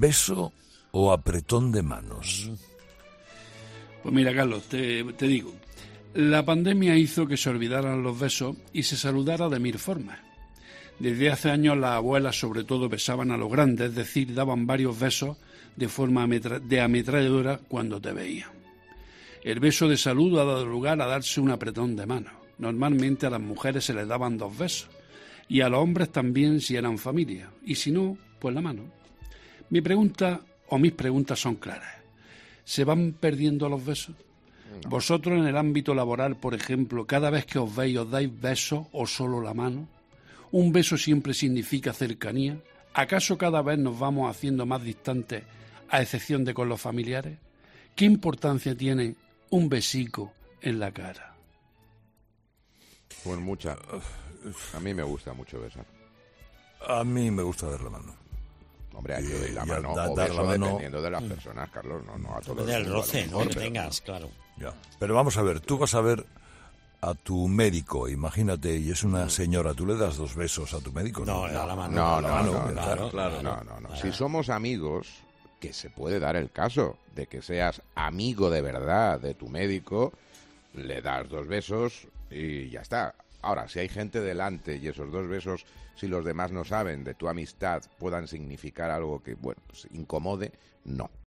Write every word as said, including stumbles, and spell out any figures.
¿beso o apretón de manos? Pues mira, Carlos, te, te digo, la pandemia hizo que se olvidaran los besos y se saludara de mil formas. Desde hace años las abuelas sobre todo besaban a los grandes, es decir, daban varios besos de forma ametra- de ametralladora cuando te veían. El beso de saludo ha dado lugar a darse un apretón de manos. Normalmente a las mujeres se les daban dos besos y a los hombres también si eran familia, y si no, pues la mano. Mi pregunta o mis preguntas son claras. ¿Se van perdiendo los besos? No. ¿Vosotros en el ámbito laboral, por ejemplo, cada vez que os veis os dais besos o solo la mano? ¿Un beso siempre significa cercanía? ¿Acaso cada vez nos vamos haciendo más distantes, a excepción de con los familiares? ¿Qué importancia tiene un besico en la cara? Pues mucha. A mí me gusta mucho besar. A mí me gusta dar la mano. Hombre, hay que dar la Y mano da- o dar beso la mano- dependiendo de las personas, Carlos. No, no a todos. Del mundo, a lo roce, ¿no? mejor, Que pero- tengas, claro. Ya. Pero vamos a ver, tú vas a ver a tu médico, imagínate, y es una señora, ¿tú le das dos besos a tu médico? No, le da la mano. No, La no, mano, no, no, claro, claro, no, no, no. Si somos amigos, que se puede dar el caso de que seas amigo de verdad de tu médico, le das dos besos y ya está. Ahora, si hay gente delante y esos dos besos, si los demás no saben de tu amistad, puedan significar algo que, bueno, pues incomode, no.